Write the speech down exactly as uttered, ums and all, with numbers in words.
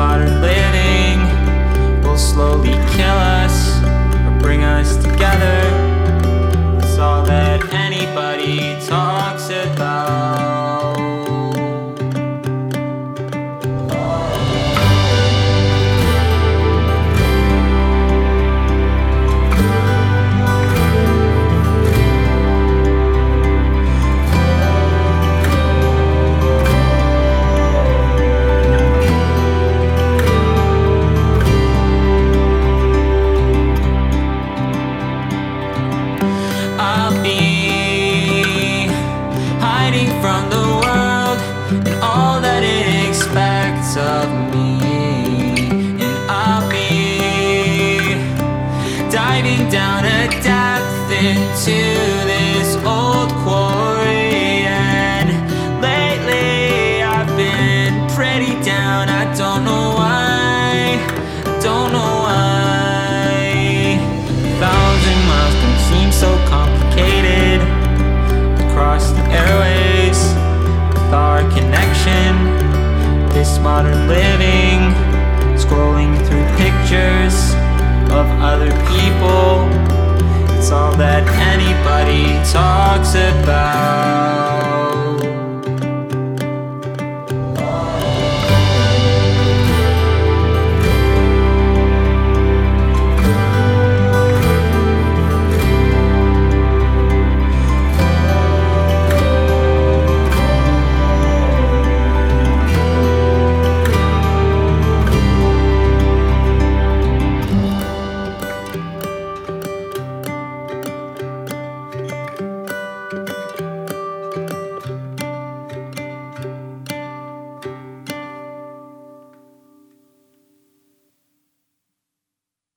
modern living will slowly kill us or bring us together. It's all that anybody talks about. From the world and all that it expects of me, and I'll be diving down a depth into this old quarry. And lately I've been pretty down. I don't know why, I don't know why. A thousand miles can seem so complicated across the airways. Our connection, this modern living, scrolling through pictures of other people. It's all that anybody talks about.